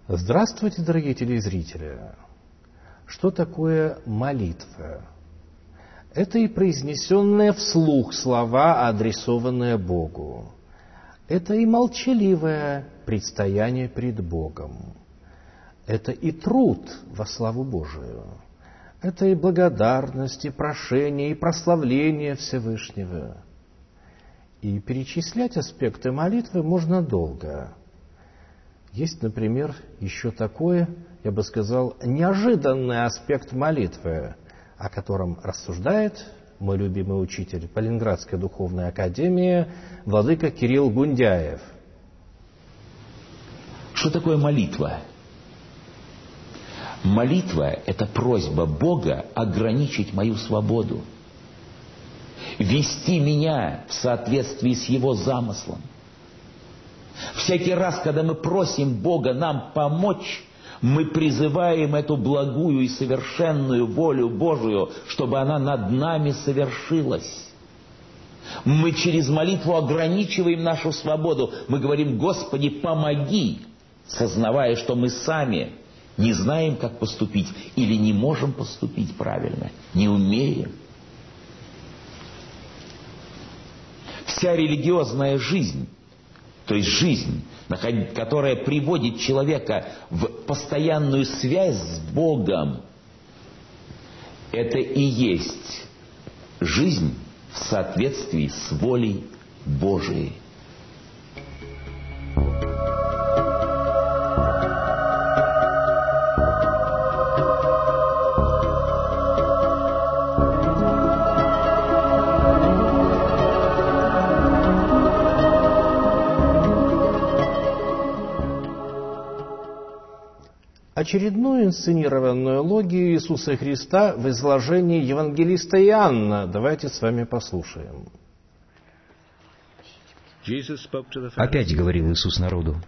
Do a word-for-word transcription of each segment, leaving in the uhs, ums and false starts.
Здравствуйте, дорогие телезрители! Что такое молитва? Это и произнесенные вслух слова, адресованные Богу. Это и молчаливое предстояние пред Богом. Это и труд во славу Божию. Это и благодарность, и прошение, и прославление Всевышнего. И перечислять аспекты молитвы можно долго. Есть, например, еще такой, я бы сказал, неожиданный аспект молитвы, о котором рассуждает мой любимый учитель по Ленинградской духовной академии владыка Кирилл Гундяев. Что такое молитва? Молитва – это просьба Бога ограничить мою свободу, вести меня в соответствии с Его замыслом. Всякий раз, когда мы просим Бога нам помочь, мы призываем эту благую и совершенную волю Божию, чтобы она над нами совершилась. Мы через молитву ограничиваем нашу свободу. Мы говорим: «Господи, помоги», сознавая, что мы сами не знаем, как поступить, или не можем поступить правильно, не умеем. Вся религиозная жизнь, то есть жизнь, которая приводит человека в постоянную связь с Богом, это и есть жизнь в соответствии с волей Божией. Очередную инсценированную логию Иисуса Христа в изложении евангелиста Иоанна давайте с вами послушаем. Опять говорил Иисус народу: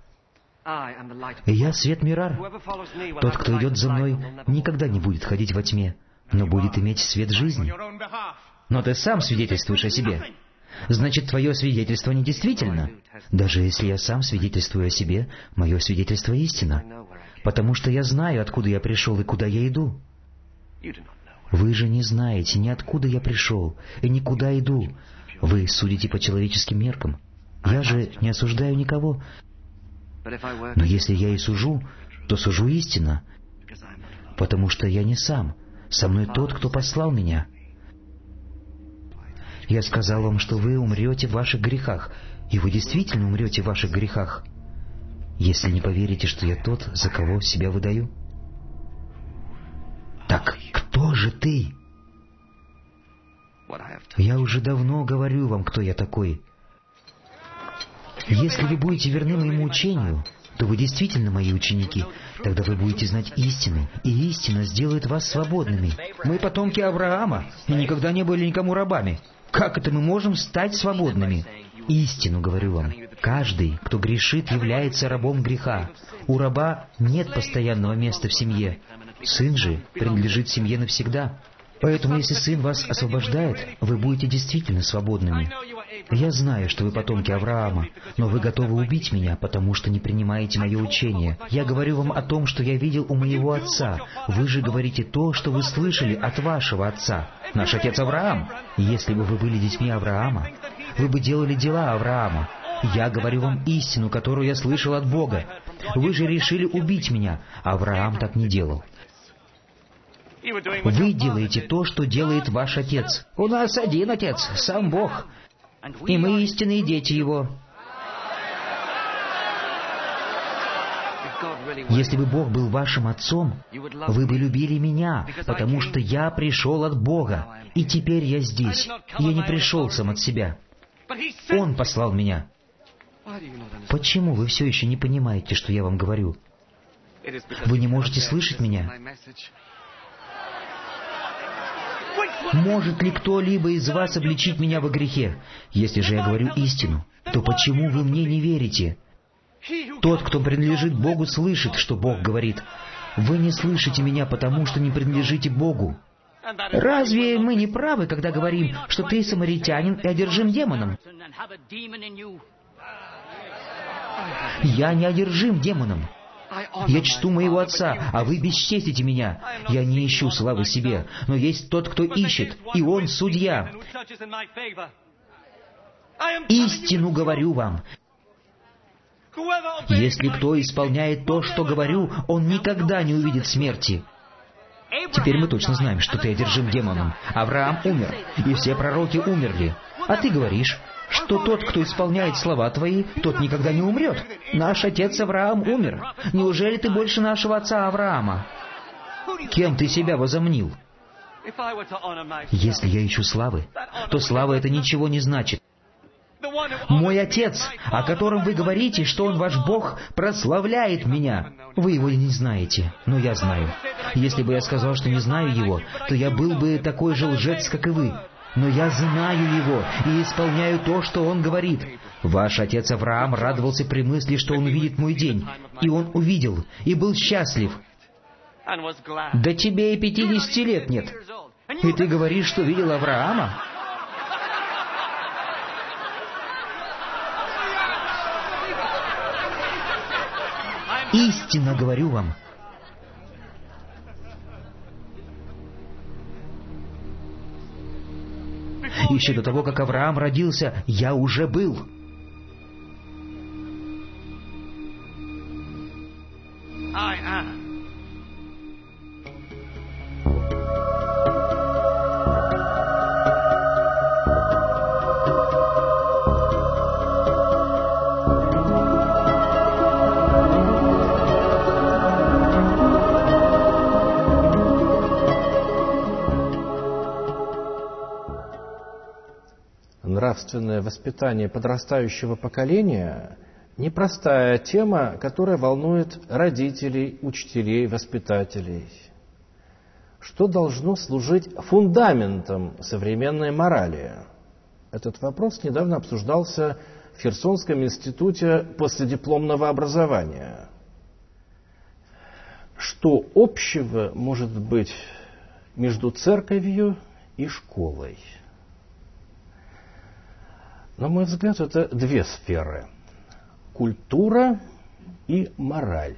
«Я свет мира. Тот, кто идет за мной, никогда не будет ходить во тьме, но будет иметь свет жизни». Но ты сам свидетельствуешь о себе. Значит, твое свидетельство недействительно. Даже если я сам свидетельствую о себе, мое свидетельство истина, потому что я знаю, откуда я пришел и куда я иду. Вы же не знаете ни откуда я пришел и ни куда иду. Вы судите по человеческим меркам. Я же не осуждаю никого. Но если я и сужу, то сужу истинно, потому что я не сам, со мной тот, кто послал меня. Я сказал вам, что вы умрете в ваших грехах, и вы действительно умрете в ваших грехах, если не поверите, что я тот, за кого себя выдаю. Так кто же ты? Я уже давно говорю вам, кто я такой. Если вы будете верны моему учению, то вы действительно мои ученики. Тогда вы будете знать истину, и истина сделает вас свободными. Мы потомки Авраама, и никогда не были никому рабами. Как это мы можем стать свободными? Истину говорю вам. Каждый, кто грешит, является рабом греха. У раба нет постоянного места в семье. Сын же принадлежит семье навсегда. Поэтому, если Сын вас освобождает, вы будете действительно свободными. Я знаю, что вы потомки Авраама, но вы готовы убить меня, потому что не принимаете мое учение. Я говорю вам о том, что я видел у моего отца. Вы же говорите то, что вы слышали от вашего отца. Наш отец Авраам. Если бы вы были детьми Авраама, вы бы делали дела Авраама. Я говорю вам истину, которую я слышал от Бога. Вы же решили убить меня. Авраам так не делал. Вы делаете то, что делает ваш отец. У нас один отец, сам Бог. И мы истинные дети Его. Если бы Бог был вашим отцом, вы бы любили меня, потому что я пришел от Бога, и теперь я здесь. Я не пришел сам от себя. Он послал меня. Почему вы все еще не понимаете, что я вам говорю? Вы не можете слышать меня? Может ли кто-либо из вас обличить меня во грехе? Если же я говорю истину, то почему вы мне не верите? Тот, кто принадлежит Богу, слышит, что Бог говорит. Вы не слышите меня, потому что не принадлежите Богу. Разве мы не правы, когда говорим, что ты самаритянин и одержим демоном? Я не одержим демоном. Я чту моего отца, а вы бесчестите меня. Я не ищу славы себе, но есть тот, кто ищет, и он судья. Истину говорю вам. Если кто исполняет то, что говорю, он никогда не увидит смерти. Теперь мы точно знаем, что ты одержим демоном. Авраам умер, и все пророки умерли. А ты говоришь, что тот, кто исполняет слова твои, тот никогда не умрет. Наш отец Авраам умер. Неужели ты больше нашего отца Авраама? Кем ты себя возомнил? Если я ищу славы, то слава это ничего не значит. Мой Отец, о котором вы говорите, что Он ваш Бог, прославляет меня. Вы Его не знаете, но я знаю. Если бы я сказал, что не знаю Его, то я был бы такой же лжец, как и вы. Но я знаю Его и исполняю то, что Он говорит. Ваш отец Авраам радовался при мысли, что он увидит мой день. И он увидел, и был счастлив. Да тебе и пятидесяти лет нет. И ты говоришь, что видел Авраама? Истинно говорю вам. Еще до того, как Авраам родился, я уже был. Нравственное воспитание подрастающего поколения – непростая тема, которая волнует родителей, учителей, воспитателей. Что должно служить фундаментом современной морали? Этот вопрос недавно обсуждался в Херсонском институте последипломного образования. Что общего может быть между церковью и школой? На мой взгляд, это две сферы – культура и мораль.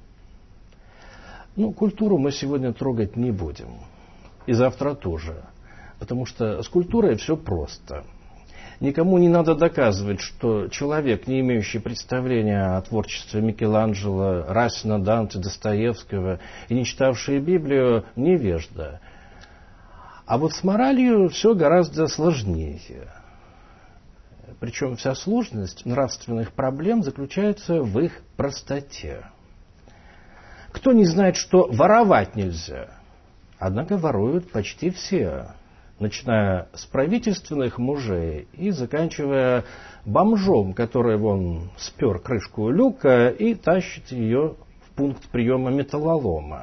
Ну, культуру мы сегодня трогать не будем, и завтра тоже, потому что с культурой все просто. Никому не надо доказывать, что человек, не имеющий представления о творчестве Микеланджело, Расина, Данте, Достоевского и не читавший Библию, невежда. А вот с моралью все гораздо сложнее. Причем вся сложность нравственных проблем заключается в их простоте. Кто не знает, что воровать нельзя? Однако воруют почти все, начиная с правительственных мужей и заканчивая бомжом, который вон спер крышку люка и тащит ее в пункт приема металлолома.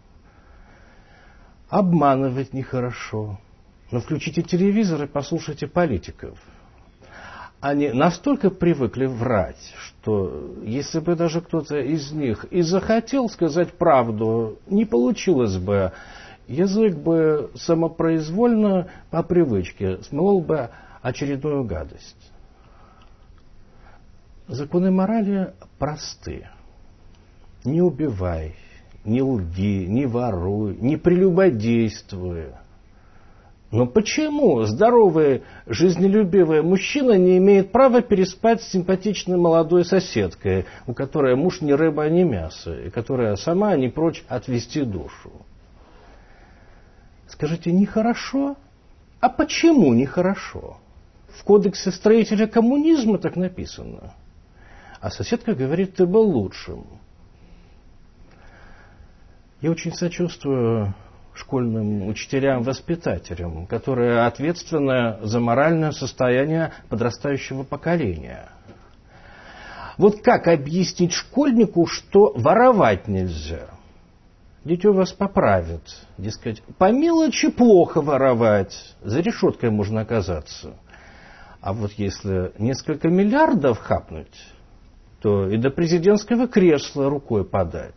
Обманывать нехорошо, но включите телевизор и послушайте политиков. Они настолько привыкли врать, что если бы даже кто-то из них и захотел сказать правду, не получилось бы. Язык бы самопроизвольно, по привычке, смолол бы очередную гадость. Законы морали просты. Не убивай, не лги, не воруй, не прелюбодействуй. Но почему здоровый, жизнелюбивый мужчина не имеет права переспать с симпатичной молодой соседкой, у которой муж ни рыба, ни мясо, и которая сама не прочь отвести душу? Скажите, нехорошо? А почему нехорошо? В кодексе строителя коммунизма так написано. А соседка говорит, ты был лучшим. Я очень сочувствую школьным учителям-воспитателям, которые ответственны за моральное состояние подрастающего поколения. Вот как объяснить школьнику, что воровать нельзя? Дитё вас поправит. Дескать, по мелочи плохо воровать, за решеткой можно оказаться. А вот если несколько миллиардов хапнуть, то и до президентского кресла рукой подать.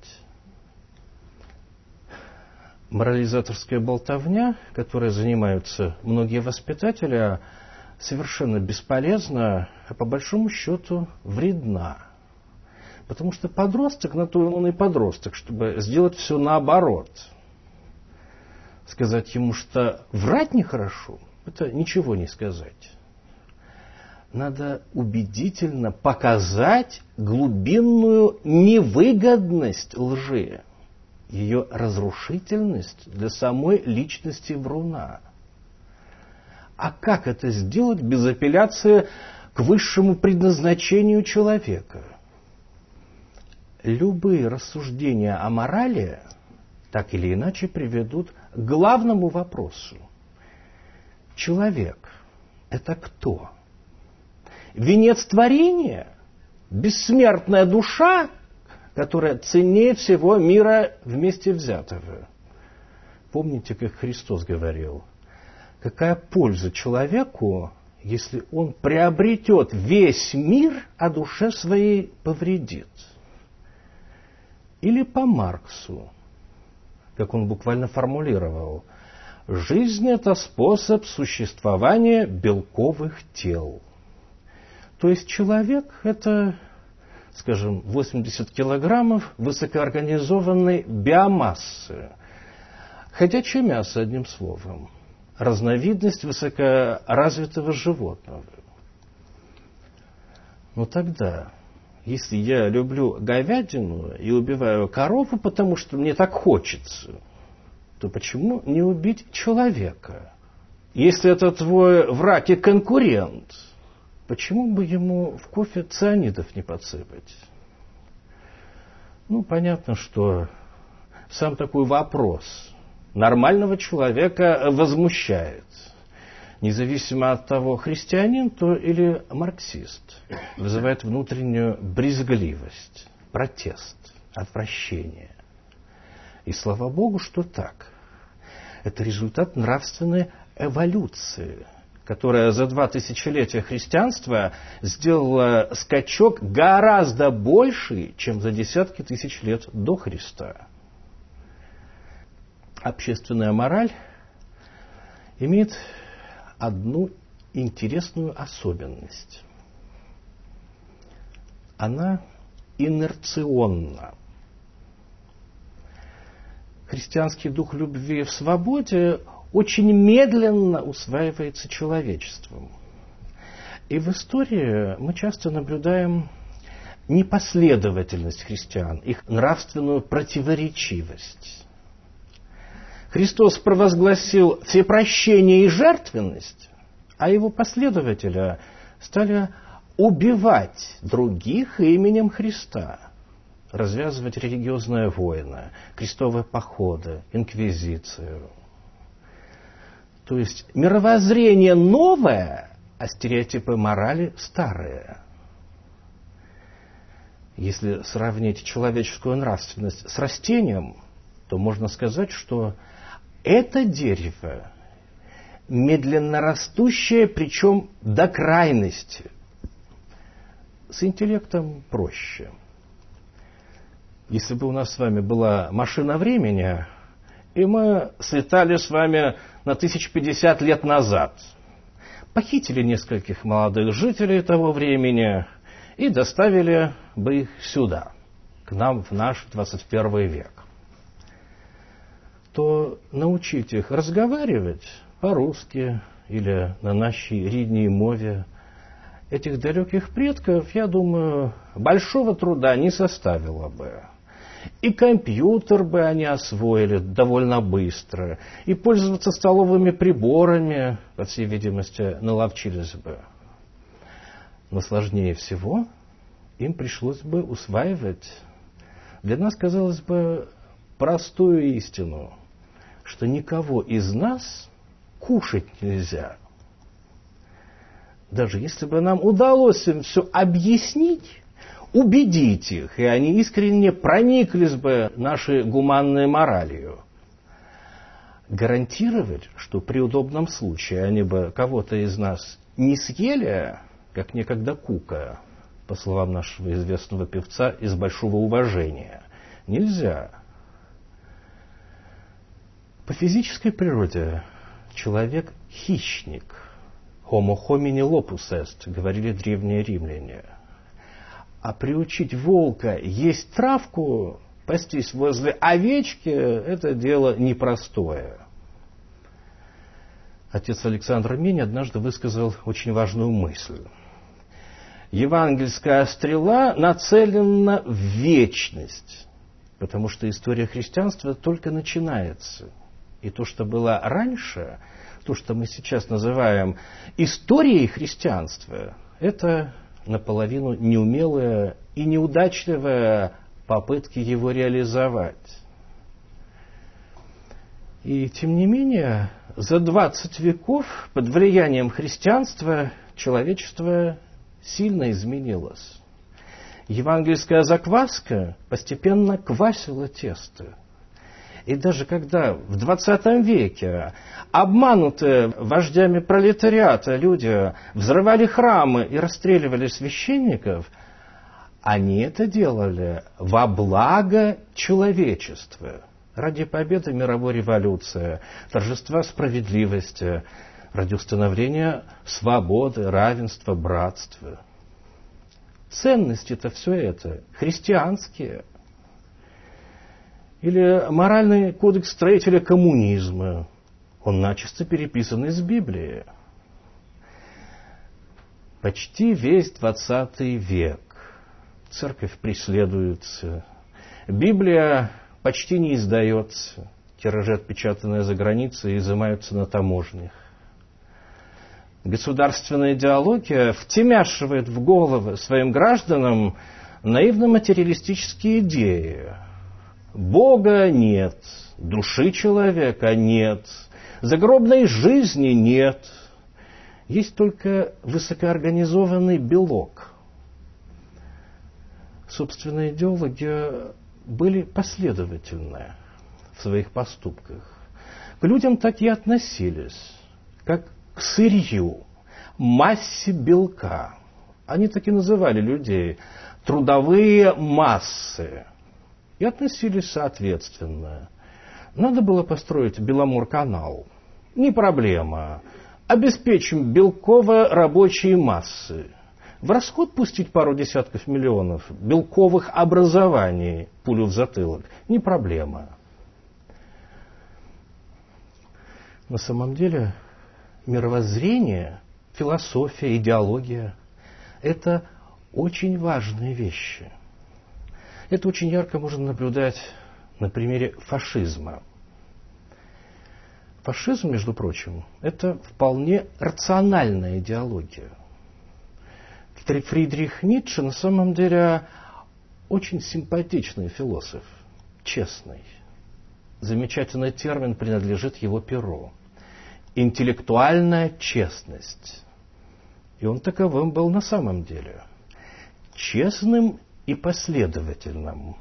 Морализаторская болтовня, которой занимаются многие воспитатели, совершенно бесполезна, а по большому счету вредна. Потому что подросток, на то он и подросток, чтобы сделать все наоборот. Сказать ему, что врать нехорошо, это ничего не сказать. Надо убедительно показать глубинную невыгодность лжи, ее разрушительность для самой личности вруна. А как это сделать без апелляции к высшему предназначению человека? Любые рассуждения о морали так или иначе приведут к главному вопросу. Человек – это кто? Венец творения? Бессмертная душа, которая ценнее всего мира вместе взятого? Помните, как Христос говорил, какая польза человеку, если он приобретет весь мир, а душе своей повредит? Или по Марксу, как он буквально формулировал, жизнь – это способ существования белковых тел. То есть человек – это, скажем, восемьдесят килограммов высокоорганизованной биомассы. Ходячее мясо, одним словом. Разновидность высокоразвитого животного. Но тогда, если я люблю говядину и убиваю корову, потому что мне так хочется, то почему не убить человека? Если это твой враг и конкурент, почему бы ему в кофе цианидов не подсыпать? Ну, понятно, что сам такой вопрос нормального человека возмущает. Независимо от того, христианин то или марксист. Вызывает внутреннюю брезгливость, протест, отвращение. И слава Богу, что так. Это результат нравственной эволюции, которая за два тысячелетия христианства сделала скачок гораздо больший, чем за десятки тысяч лет до Христа. Общественная мораль имеет одну интересную особенность. Она инерционна. Христианский дух любви в свободе очень медленно усваивается человечеством. И в истории мы часто наблюдаем непоследовательность христиан, их нравственную противоречивость. Христос провозгласил всепрощение и жертвенность, а его последователи стали убивать других именем Христа, развязывать религиозные войны, крестовые походы, инквизицию. То есть мировоззрение новое, а стереотипы морали старые. Если сравнить человеческую нравственность с растением, то можно сказать, что это дерево медленно растущее, причем до крайности. С интеллектом проще. Если бы у нас с вами была машина времени, и мы слетали с вами на тысяч пятьдесят лет назад, похитили нескольких молодых жителей того времени и доставили бы их сюда, к нам в наш двадцать первый век, то научить их разговаривать по-русски или на нашей рідній мове этих далеких предков, я думаю, большого труда не составило бы. И компьютер бы они освоили довольно быстро, и пользоваться столовыми приборами, по всей видимости, наловчились бы. Но сложнее всего им пришлось бы усваивать, для нас, казалось бы, простую истину, что никого из нас кушать нельзя. Даже если бы нам удалось им все объяснить, убедить их, и они искренне прониклись бы нашей гуманной моралью, гарантировать, что при удобном случае они бы кого-то из нас не съели, как некогда Кука, по словам нашего известного певца, из большого уважения, нельзя. По физической природе человек – хищник. Homo homini lopus est, говорили древние римляне. А приучить волка есть травку, пастись возле овечки – это дело непростое. Отец Александр Минь однажды высказал очень важную мысль. Евангельская стрела нацелена в вечность, потому что история христианства только начинается. И то, что было раньше, то, что мы сейчас называем историей христианства, это наполовину неумелая и неудачливая попытки его реализовать. И тем не менее, за двадцать веков под влиянием христианства человечество сильно изменилось. Евангельская закваска постепенно квасила тесто. И даже когда в двадцатом веке обманутые вождями пролетариата люди взрывали храмы и расстреливали священников, они это делали во благо человечества, ради победы мировой революции, торжества справедливости, ради установления свободы, равенства, братства. Ценности-то все это христианские. Или моральный кодекс строителя коммунизма. Он начисто переписан из Библии. Почти весь двадцатый век церковь преследуется. Библия почти не издается. Тиражи, отпечатанные за границей, изымаются на таможнях. Государственная идеология втемяшивает в головы своим гражданам наивно-материалистические идеи. Бога нет, души человека нет, загробной жизни нет. Есть только высокоорганизованный белок. Собственно, идеологи были последовательны в своих поступках. К людям так и относились, как к сырью, массе белка. Они так и называли людей трудовые массы. И относились соответственно. Надо было построить Беломорканал. Не проблема. Обеспечим белково-рабочие массы. В расход пустить пару десятков миллионов белковых образований, пулю в затылок. Не проблема. На самом деле мировоззрение, философия, идеология – это очень важные вещи. Это очень ярко можно наблюдать на примере фашизма. Фашизм, между прочим, это вполне рациональная идеология. Фридрих Ницше на самом деле очень симпатичный философ, честный. Замечательный термин принадлежит его перу. Интеллектуальная честность. И он таковым был на самом деле. Честным и последовательным.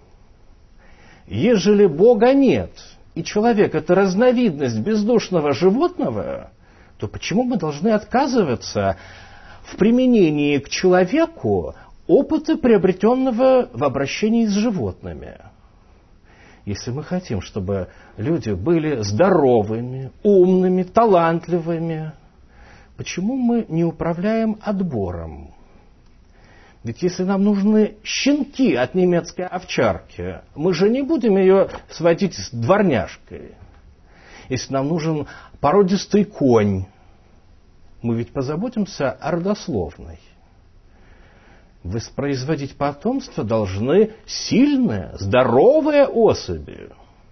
Ежели Бога нет, и человек – это разновидность бездушного животного, то почему мы должны отказываться в применении к человеку опыта, приобретенного в обращении с животными? Если мы хотим, чтобы люди были здоровыми, умными, талантливыми, почему мы не управляем отбором? Ведь если нам нужны щенки от немецкой овчарки, мы же не будем ее сводить с дворняжкой. Если нам нужен породистый конь, мы ведь позаботимся о родословной. Воспроизводить потомство должны сильные, здоровые особи.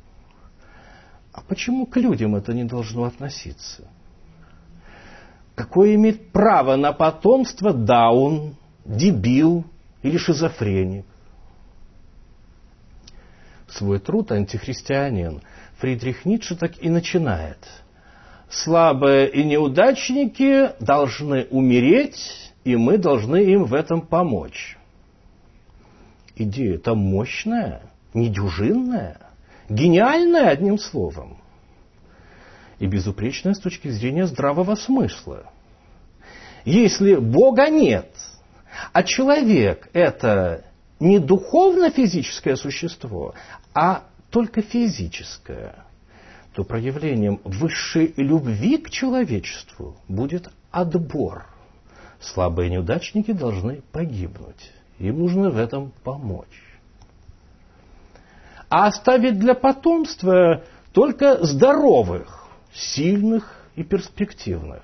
А почему к людям это не должно относиться? Какое имеет право на потомство даун, дебил или шизофреник? Свой труд «Антихристианин» Фридрих Ницше так и начинает. Слабые и неудачники должны умереть, и мы должны им в этом помочь. Идея-то мощная, недюжинная, гениальная, одним словом. И безупречная с точки зрения здравого смысла. Если Бога нет, а человек – это не духовно-физическое существо, а только физическое, то проявлением высшей любви к человечеству будет отбор. Слабые неудачники должны погибнуть. Им нужно в этом помочь. А оставить для потомства только здоровых, сильных и перспективных.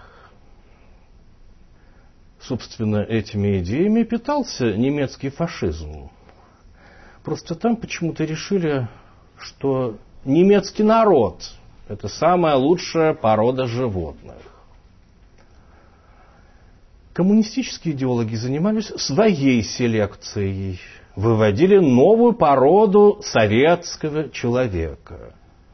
Собственно, этими идеями питался немецкий фашизм. Просто там почему-то решили, что немецкий народ – это самая лучшая порода животных. Коммунистические идеологи занимались своей селекцией, выводили новую породу советского человека.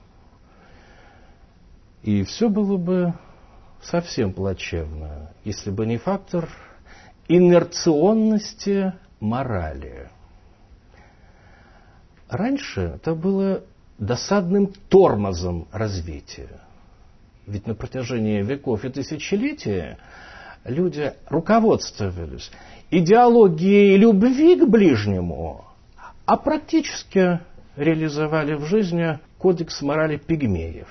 И все было бы совсем плачевно, если бы не фактор инерционности морали. Раньше это было досадным тормозом развития. Ведь на протяжении веков и тысячелетий люди руководствовались идеологией любви к ближнему, а практически реализовали в жизни кодекс морали пигмеев.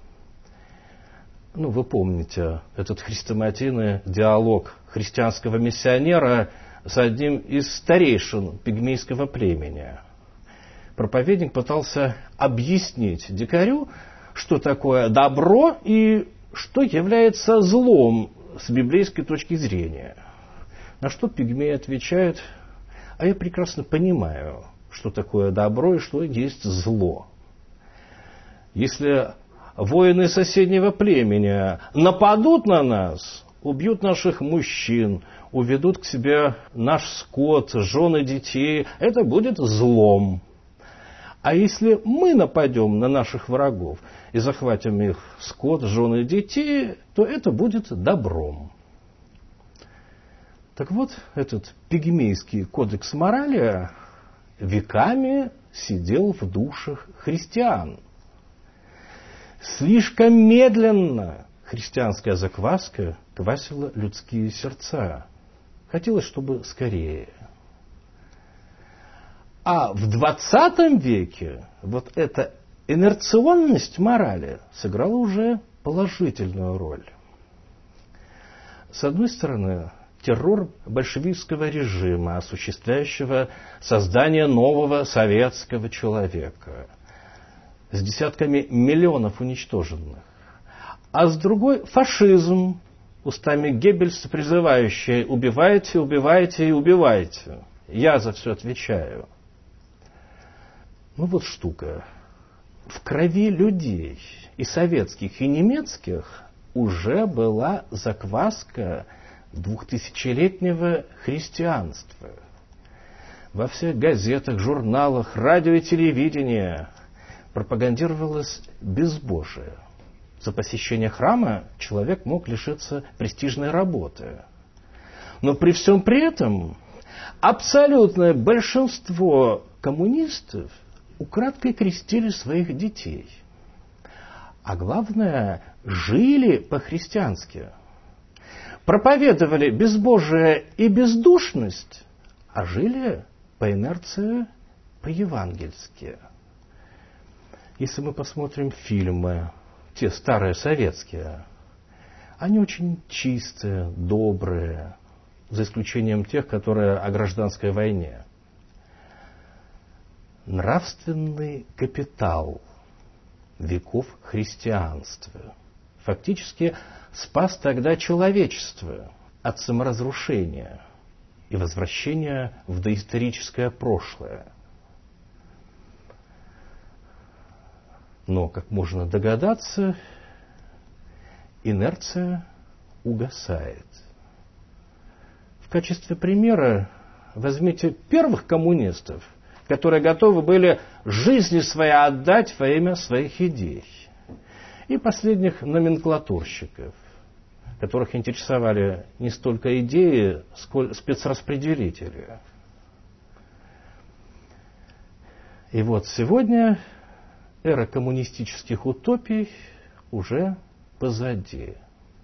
Ну, вы помните этот хрестоматийный диалог христианского миссионера с одним из старейшин пигмейского племени. Проповедник пытался объяснить дикарю, что такое добро и что является злом с библейской точки зрения. На что пигмей отвечает: а я прекрасно понимаю, что такое добро и что есть зло. Если воины соседнего племени нападут на нас, убьют наших мужчин, уведут к себе наш скот, жены, детей, это будет злом. А если мы нападем на наших врагов и захватим их скот, жены и детей, то это будет добром. Так вот, этот пигмейский кодекс морали веками сидел в душах христиан. Слишком медленно христианская закваска квасила людские сердца. Хотелось, чтобы скорее. А в двадцатом веке вот эта инерционность морали сыграла уже положительную роль. С одной стороны, террор большевистского режима, осуществляющего создание нового советского человека, с десятками миллионов уничтоженных. А с другой – фашизм, устами Геббельса призывающий: убивайте, убивайте и убивайте. Я за все отвечаю. Ну вот штука. В крови людей, и советских, и немецких, уже была закваска двухтысячелетнего христианства. Во всех газетах, журналах, радио и телевидении пропагандировалось безбожие. За посещение храма человек мог лишиться престижной работы. Но при всем при этом абсолютное большинство коммунистов украдкой крестили своих детей. А главное, жили по-христиански. Проповедовали безбожие и бездушность, а жили по инерции по-евангельски. Если мы посмотрим фильмы, те старые советские, они очень чистые, добрые, за исключением тех, которые о гражданской войне. Нравственный капитал веков христианства фактически спас тогда человечество от саморазрушения и возвращения в доисторическое прошлое. Но, как можно догадаться, инерция угасает. В качестве примера возьмите первых коммунистов, которые готовы были жизни свои отдать во имя своих идей, и последних номенклатурщиков, которых интересовали не столько идеи, сколько спецраспределители. И вот сегодня эра коммунистических утопий уже позади.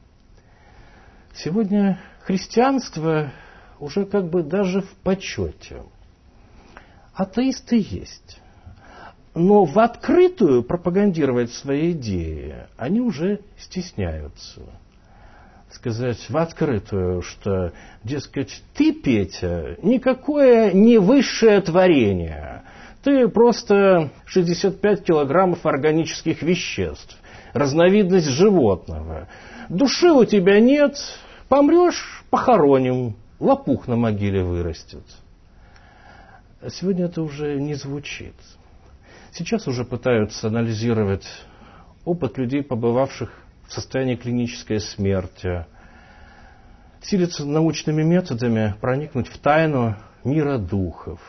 Сегодня христианство уже как бы даже в почете. Атеисты есть. Но в открытую пропагандировать свои идеи они уже стесняются. сказать в открытую, что, дескать, ты, Петя, никакое не высшее творение. Ты просто шестьдесят пять килограммов органических веществ, разновидность животного. Души у тебя нет, помрешь – похороним, лопух на могиле вырастет. А сегодня это уже не звучит. Сейчас уже пытаются анализировать опыт людей, побывавших в состоянии клинической смерти, силятся научными методами проникнуть в тайну мира духов.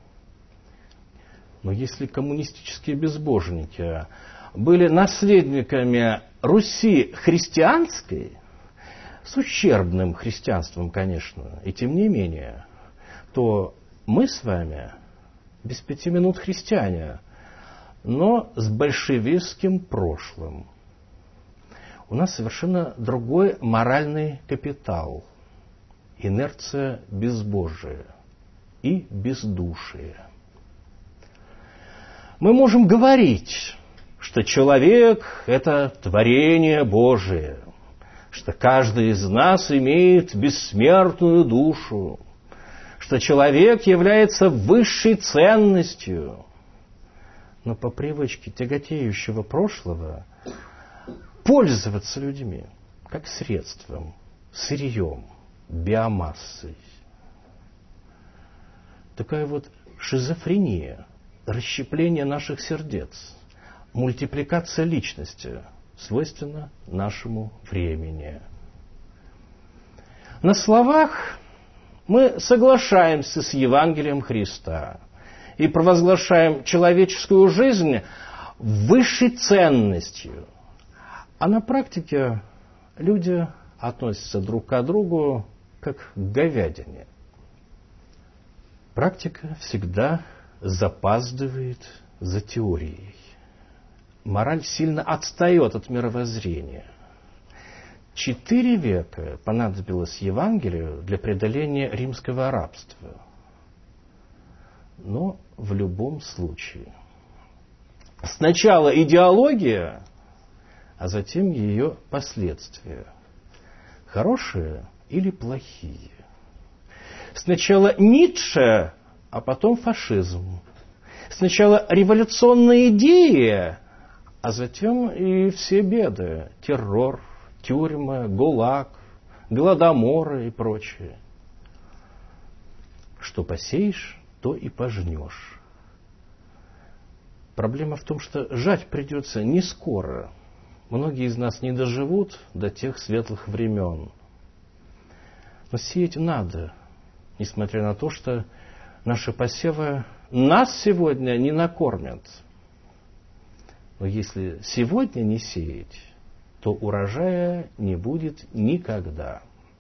Но если коммунистические безбожники были наследниками Руси христианской, с ущербным христианством, конечно, и тем не менее, то мы с вами без пяти минут христиане, но с большевистским прошлым. У нас совершенно другой моральный капитал, инерция безбожия и бездушия. Мы можем говорить, что человек – это творение Божие, что каждый из нас имеет бессмертную душу, что человек является высшей ценностью. Но по привычке тяготеющего прошлого пользоваться людьми как средством, сырьем, биомассой. Такая вот шизофрения, расщепление наших сердец, мультипликация личности свойственна нашему времени. На словах мы соглашаемся с Евангелием Христа и провозглашаем человеческую жизнь высшей ценностью. А на практике люди относятся друг к другу как к говядине. Практика всегда запаздывает за теорией. Мораль сильно отстает от мировоззрения. Четыре века понадобилось Евангелию для преодоления римского рабства. Но в любом случае. Сначала идеология, а затем ее последствия. Хорошие или плохие. Сначала Ницше, а потом фашизм. Сначала революционная идея, а затем и все беды. Террор, тюрьмы, ГУЛАГ, голодоморы и прочее. Что посеешь, то и пожнешь. Проблема в том, что жать придется не скоро. Многие из нас не доживут до тех светлых времен. Но сеять надо, несмотря на то, что наши посевы нас сегодня не накормят. Но если сегодня не сеять, то урожая не будет никогда.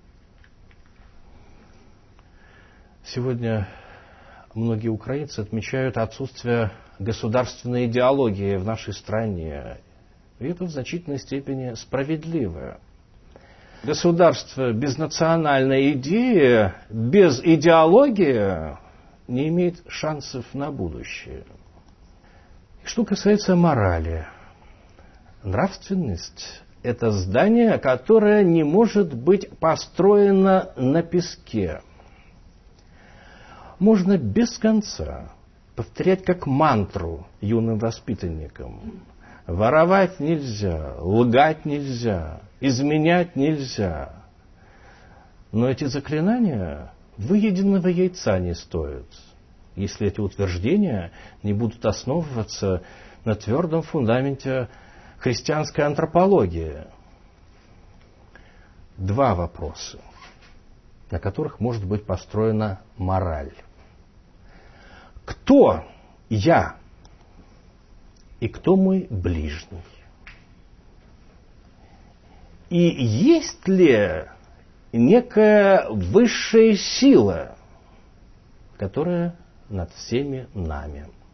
Сегодня многие украинцы отмечают отсутствие государственной идеологии в нашей стране. И это в значительной степени справедливо. Государство без национальной идеи, без идеологии не имеет шансов на будущее. Что касается морали. Нравственность – это здание, которое не может быть построено на песке. Можно без конца повторять как мантру юным воспитанникам. Воровать нельзя, лгать нельзя, изменять нельзя. Но эти заклинания выеденного яйца не стоят, если эти утверждения не будут основываться на твердом фундаменте христианской антропологии. Два вопроса, на которых может быть построена мораль. Кто я и кто мой ближний? И есть ли некая высшая сила, которая над всеми нами?